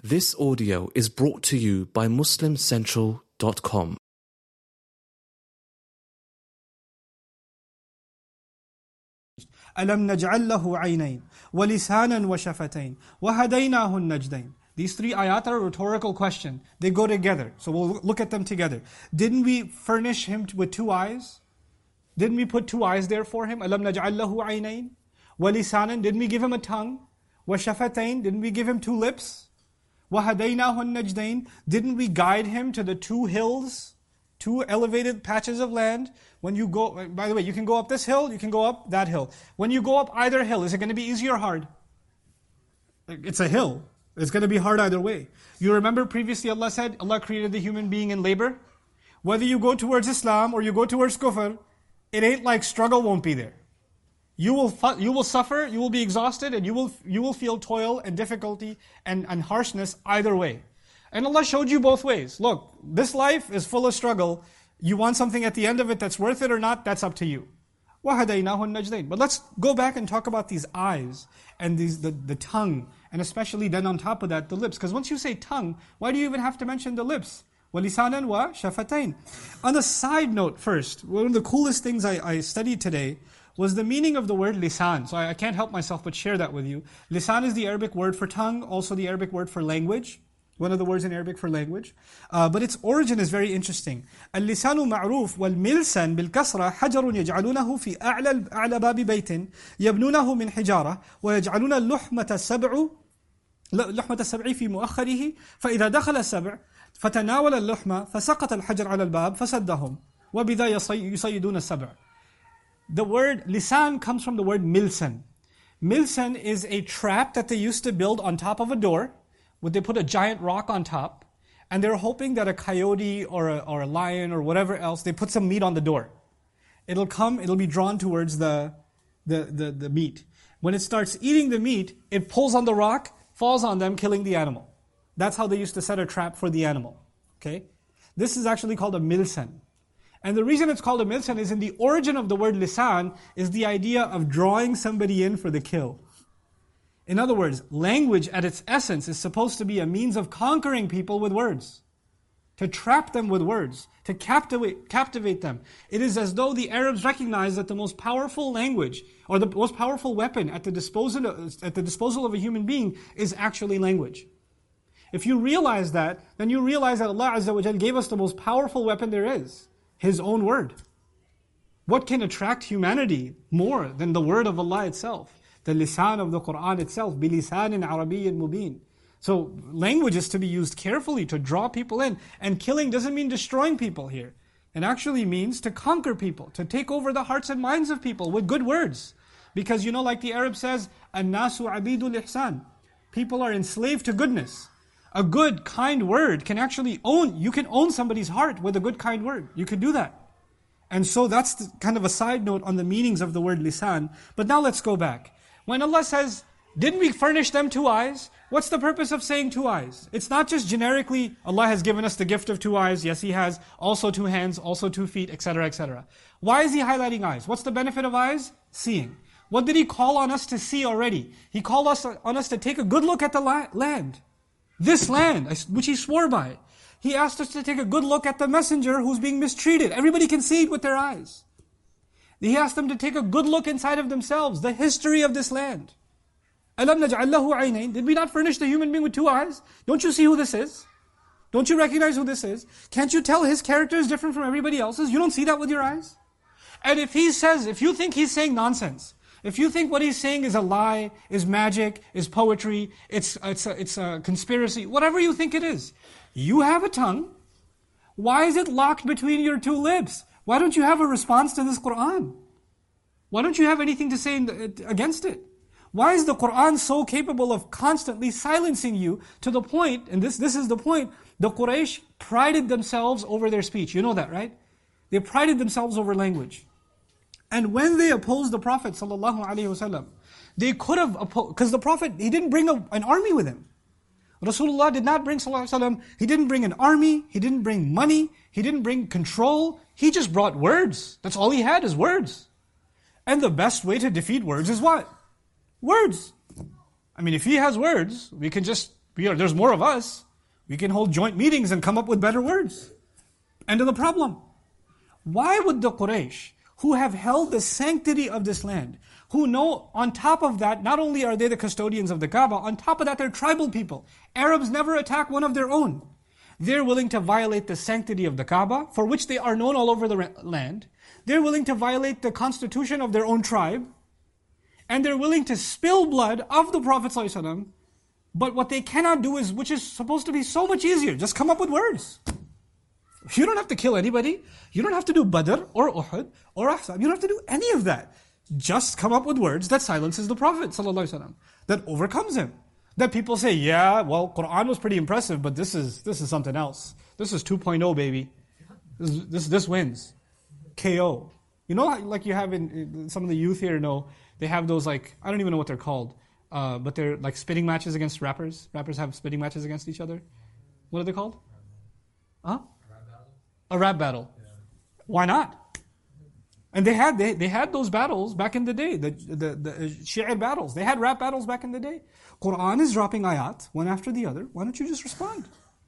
This audio is brought to you by MuslimCentral.com. أَلَمْ نَجْعَلْ لَهُ عَيْنَيْنِ وَلِسَانًا وَشَفَتَيْنِ وَهَدَيْنَاهُ النَّجْدَيْنِ. These three ayat are a rhetorical question. They go together. So we'll look at them together. Didn't we furnish him with two eyes? Didn't we put two eyes there for him? أَلَمْ نَجْعَلْ لَهُ عَيْنَيْنِ وَلِسَانًا. Didn't we give him a tongue? وَشَفَتَيْنِ. Didn't we give him two lips? وَهَدَيْنَاهُ النَّجْدَيْنِ. Didn't we guide him to the two hills? Two elevated patches of land. When you go, by the way, you can go up this hill, you can go up that hill. When you go up either hill, is it going to be easy or hard? It's a hill. It's going to be hard either way. You remember previously Allah said, Allah created the human being in labor. Whether you go towards Islam or you go towards kufr, it ain't like struggle won't be there. You will suffer, you will be exhausted, and you will feel toil and difficulty and harshness either way. And Allah showed you both ways. Look, this life is full of struggle. You want something at the end of it that's worth it or not, that's up to you. وَهَدَيْنَاهُ النَّجْدَيْنِ. But let's go back and talk about these eyes and the tongue, and especially then on top of that, the lips. Because once you say tongue, why do you even have to mention the lips? وَلِسَانًا وَشَفَتَيْنِ. On a side note first, one of the coolest things I studied today was the meaning of the word lisan. So I can't help myself but share that with you. Lisan is the Arabic word for tongue, also the Arabic word for language. One of the words in Arabic for language. But its origin is very interesting. اللسان معروف والملسن بالكسرة حجر يجعلونه في أعلى باب بيت يبنونه من حجارة ويجعلون لحمة السبع في مؤخره فإذا دخل السبع فتناول اللحمة فسقط الحجر على الباب فسدهم وبذا يصيدون السبع. The word lisan comes from the word milsan. Milsan is a trap that they used to build on top of a door. Would they put a giant rock on top, and they're hoping that a coyote or a lion or whatever else, they put some meat on the door. It'll be drawn towards the meat. When it starts eating the meat, it pulls on the rock, falls on them, killing the animal. That's how they used to set a trap for the animal. Okay? This is actually called a milsan. And the reason it's called a milsan is in the origin of the word lisan is the idea of drawing somebody in for the kill. In other words, language at its essence is supposed to be a means of conquering people with words. To trap them with words. To captivate them. It is as though the Arabs recognize that the most powerful language, or the most powerful weapon at the disposal of a human being is actually language. If you realize that, then you realize that Allah Azza wa Jal gave us the most powerful weapon there is. His own word. What can attract humanity more than the word of Allah itself? The lisan of the Qur'an itself, بِلِسَانٍ عَرَبِيٍّ مُبِينٍ. So language is to be used carefully to draw people in. And killing doesn't mean destroying people here. It actually means to conquer people, to take over the hearts and minds of people with good words. Because like the Arab says, النَّاسُ عَبِيدُ الْإِحْسَانِ. People are enslaved to goodness. A good, kind word can actually you can own somebody's heart with a good, kind word. You can do that. And so that's kind of a side note on the meanings of the word lisan. But now let's go back. When Allah says, didn't we furnish them two eyes? What's the purpose of saying two eyes? It's not just generically, Allah has given us the gift of two eyes. Yes, He has. Also 2 hands, also 2 feet, etc., etc. Why is He highlighting eyes? What's the benefit of eyes? Seeing. What did He call on us to see already? He called on us to take a good look at the land. This land, which He swore by. He asked us to take a good look at the messenger who's being mistreated. Everybody can see it with their eyes. He asked them to take a good look inside of themselves, the history of this land. أَلَمْ نَجْعَلْ لَهُ عَيْنَيْنِ. Did we not furnish the human being with 2 eyes? Don't you see who this is? Don't you recognize who this is? Can't you tell his character is different from everybody else's? You don't see that with your eyes? And if you think he's saying nonsense, if you think what he's saying is a lie, is magic, is poetry, it's a conspiracy, whatever you think it is, you have a tongue. Why is it locked between your 2 lips? Why don't you have a response to this Qur'an? Why don't you have anything to say against it? Why is the Qur'an so capable of constantly silencing you to the point, and this is the point, the Quraysh prided themselves over their speech. You know that, right? They prided themselves over language. And when they opposed the Prophet ﷺ, they could have opposed, because the Prophet, he didn't bring an army with him. Rasulullah did not bring ﷺ, he didn't bring an army, he didn't bring money, he didn't bring control, he just brought words. That's all he had is words. And the best way to defeat words is what? Words. I mean, if he has words, we can just There's more of us. We can hold joint meetings and come up with better words. End of the problem. Why would the Quraysh, who have held the sanctity of this land, who know on top of that, not only are they the custodians of the Kaaba, on top of that they're tribal people. Arabs never attack one of their own. They're willing to violate the sanctity of the Kaaba, for which they are known all over the land. They're willing to violate the constitution of their own tribe. And they're willing to spill blood of the Prophet ﷺ. But what they cannot do is, which is supposed to be so much easier, just come up with words. You don't have to kill anybody. You don't have to do Badr or Uhud or Ahzab. You don't have to do any of that. Just come up with words that silences the Prophet ﷺ, that overcomes him. That people say, yeah, well, Quran was pretty impressive, but this is something else. This is 2.0, baby. This wins. KO. You know, like you have in some of the youth here know, they have those like, I don't even know what they're called, but they're like spitting matches against rappers. Rappers have spitting matches against each other. What are they called? Huh? A rap battle. Yeah. Why not? And they had those battles back in the day, the shi'r battles. They had rap battles back in the day. Quran is dropping ayat, one after the other. Why don't you just respond?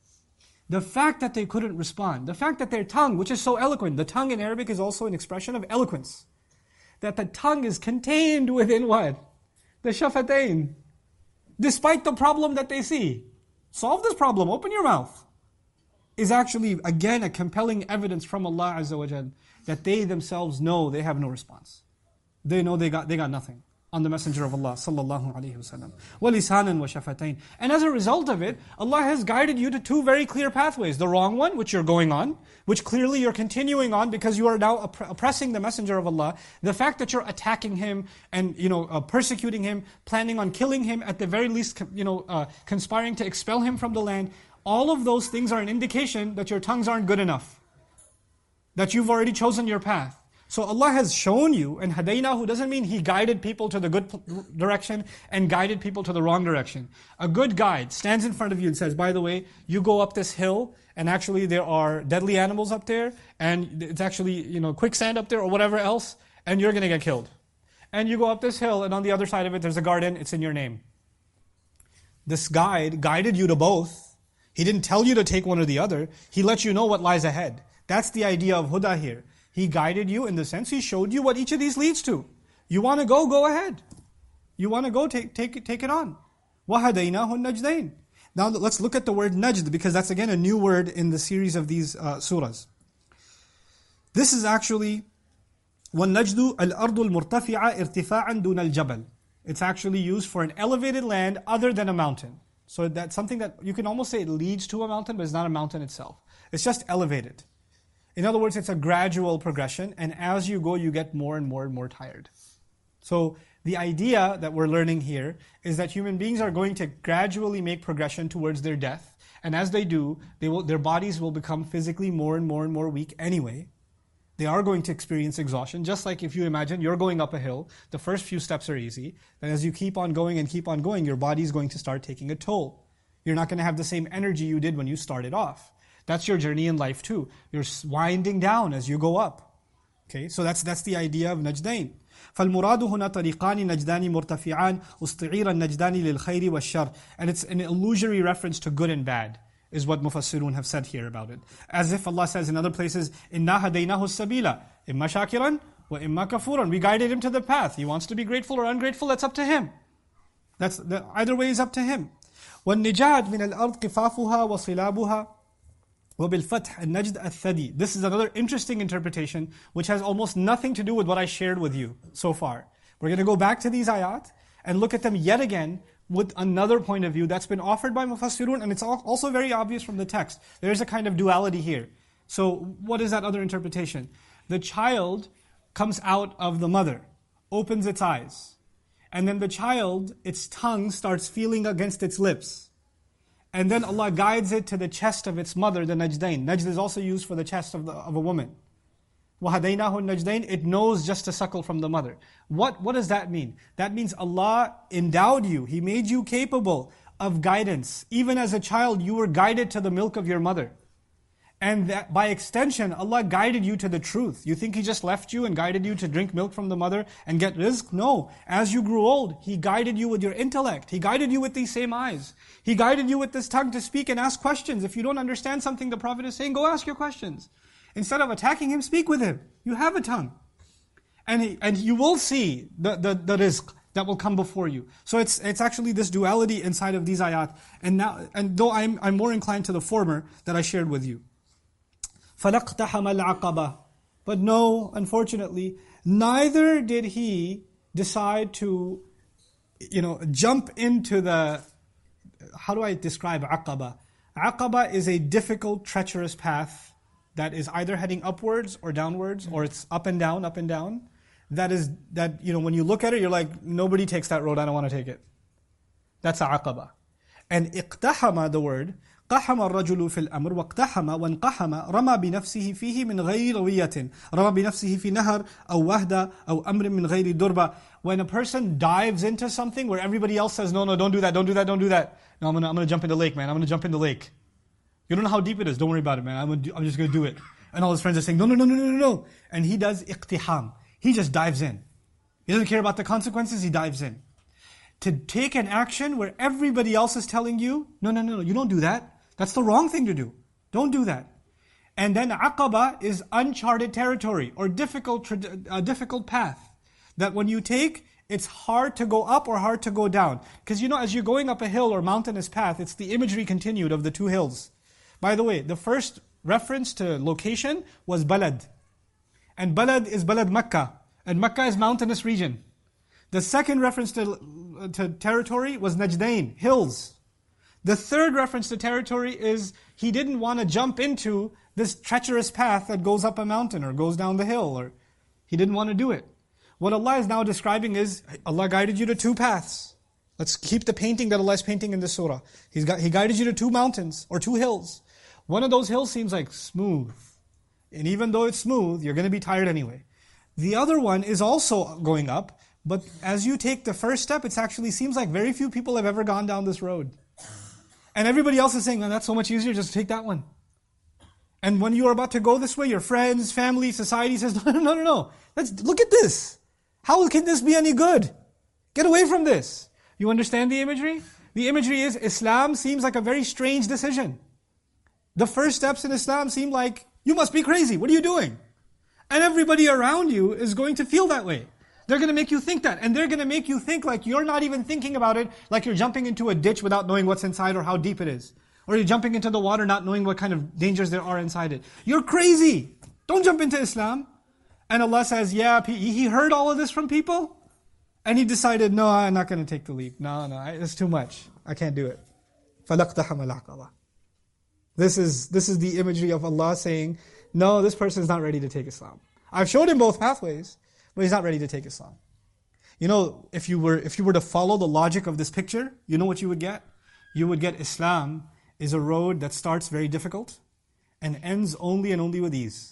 The fact that they couldn't respond, the fact that their tongue, which is so eloquent, the tongue in Arabic is also an expression of eloquence. That the tongue is contained within what? The shafatayn. Despite the problem that they see. Solve this problem, open your mouth. Is actually, again, a compelling evidence from Allah Azza wa Jal that they themselves know they have no response. They know they got nothing on the Messenger of Allah sallallahu alaihi wasallam. وَلِسَانًا وَشَفَتَيْنِ. And as a result of it, Allah has guided you to two very clear pathways. The wrong one, which you're going on, which clearly you're continuing on because you are now oppressing the Messenger of Allah. The fact that you're attacking him and persecuting him, planning on killing him, at the very least conspiring to expel him from the land. All of those things are an indication that your tongues aren't good enough. That you've already chosen your path. So Allah has shown you, and hadaynahu doesn't mean He guided people to the good direction and guided people to the wrong direction. A good guide stands in front of you and says, by the way, you go up this hill, and actually there are deadly animals up there, and it's actually quicksand up there or whatever else, and you're going to get killed. And you go up this hill, and on the other side of it there's a garden, it's in your name. This guide guided you to both. He didn't tell you to take one or the other. He let you know what lies ahead. That's the idea of huda here. He guided you in the sense He showed you what each of these leads to. You want to go ahead. You want to go, take it on. وَهَدَيْنَاهُ النَّجْدَيْنِ. Now let's look at the word najd, because that's again a new word in the series of these surahs. This is actually وَالنَّجْدُ الْأَرْضُ الْمُرْتَفِعَ ارْتِفَاعًا دُونَ الْجَبَلِ. It's actually used for an elevated land other than a mountain. So that's something that you can almost say it leads to a mountain, but it's not a mountain itself. It's just elevated. In other words, it's a gradual progression, and as you go, you get more and more and more tired. So the idea that we're learning here is that human beings are going to gradually make progression towards their death, and as they do, their bodies will become physically more and more and more weak anyway. They are going to experience exhaustion, just like if you imagine you're going up a hill, the first few steps are easy, then as you keep on going and keep on going, your body is going to start taking a toll. You're not going to have the same energy you did when you started off. That's your journey in life too. You're winding down as you go up. Okay, so that's the idea of najdain. فالمراد هنا طريقان نجدان مرتفعان استعير النجدان للخير والشر. And it's an illusory reference to good and bad, is what Mufassirun have said here about it. As if Allah says in other places, إِنَّا هَدَيْنَاهُ السَّبِيلَ إِمَّا شَاكِرًا وَإِمَّا كَفُورًا. We guided him to the path. He wants to be grateful or ungrateful, that's up to him. Either way is up to him. وَالنِّجَادْ مِنَ الْأَرْضِ قِفَافُهَا وَصِلَابُهَا وَبِالْفَتْحِ النَّجْدَ الثَّدِي. This is another interesting interpretation which has almost nothing to do with what I shared with you so far. We're going to go back to these ayat and look at them yet again with another point of view that's been offered by Mufassirun, and it's also very obvious from the text. There's a kind of duality here. So what is that other interpretation? The child comes out of the mother, opens its eyes, and then the child, its tongue starts feeling against its lips. And then Allah guides it to the chest of its mother, the najdain. Najd is also used for the chest of a woman. وَهَدَيْنَاهُ النَّجْدَيْنِ. It knows just to suckle from the mother. What does that mean? That means Allah endowed you. He made you capable of guidance. Even as a child, you were guided to the milk of your mother. And that by extension, Allah guided you to the truth. You think He just left you and guided you to drink milk from the mother and get rizq? No. As you grew old, He guided you with your intellect. He guided you with these same eyes. He guided you with this tongue to speak and ask questions. If you don't understand something the Prophet is saying, go ask your questions. Instead of attacking him, speak with him. You have a tongue. And you will see the rizq that will come before you. So it's actually this duality inside of these ayat. And though I'm more inclined to the former that I shared with you. فَلَقْتَحَمَ الْعَقَبَةِ But no, unfortunately, neither did he decide to, jump into the, how do I describe Aqaba? Aqaba is a difficult, treacherous path that is either heading upwards or downwards, or it's up and down, up and down. That when you look at it, you're like, nobody takes that road, I don't want to take it. That's a Aqaba. And iqtahama, the word, قحم الرجل في الأمر واقتحم وانقحم رمى بنفسه فيه من غير روية رمى بنفسه في نهر أو وهدة أو أمر من غير دربة. When a person dives into something where everybody else says, no, don't do that, don't do that, don't do that. No, I'm gonna jump in the lake, man. I'm gonna jump in the lake. You don't know how deep it is. Don't worry about it, man. I'm just gonna do it. And all his friends are saying, no. And he does iqtiham. He just dives in. He doesn't care about the consequences. He dives in. To take an action where everybody else is telling you, no, you don't do that. That's the wrong thing to do. Don't do that. And then Aqaba is uncharted territory or a difficult path. That when you take, it's hard to go up or hard to go down. Because as you're going up a hill or mountainous path, it's the imagery continued of the two hills. By the way, the first reference to location was balad. And balad is balad Makkah. And Makkah is mountainous region. The second reference to territory was Najdain, hills. The third reference to territory is he didn't want to jump into this treacherous path that goes up a mountain or goes down the hill, or he didn't want to do it. What Allah is now describing is, Allah guided you to two paths. Let's keep the painting that Allah is painting in this surah. He guided you to two mountains or two hills. One of those hills seems like smooth. And even though it's smooth, you're going to be tired anyway. The other one is also going up, but as you take the first step, it actually seems like very few people have ever gone down this road. And everybody else is saying, that's so much easier, just take that one. And when you are about to go this way, your friends, family, society says, no. Look at this. How can this be any good? Get away from this. You understand the imagery? The imagery is, Islam seems like a very strange decision. The first steps in Islam seem like, you must be crazy, what are you doing? And everybody around you is going to feel that way. They're going to make you think that. And they're going to make you think like you're not even thinking about it, like you're jumping into a ditch without knowing what's inside or how deep it is. Or you're jumping into the water not knowing what kind of dangers there are inside it. You're crazy! Don't jump into Islam. And Allah says, He heard all of this from people, and He decided, no, I'm not going to take the leap. No, it's too much. I can't do it. فَلَقْتَحَمَ الْعَقَبَةِ This is the imagery of Allah saying, no, this person is not ready to take Islam. I've showed him both pathways, but he's not ready to take Islam. If you were to follow the logic of this picture, you know what you would get? You would get Islam is a road that starts very difficult and ends only and only with ease.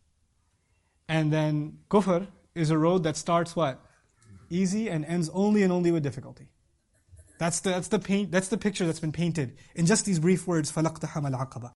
And then kufr is a road that starts what? Easy and ends only and only with difficulty. That's the picture that's been painted in just these brief words, فَلَقْتَحَمَ الْعَقَبَةِ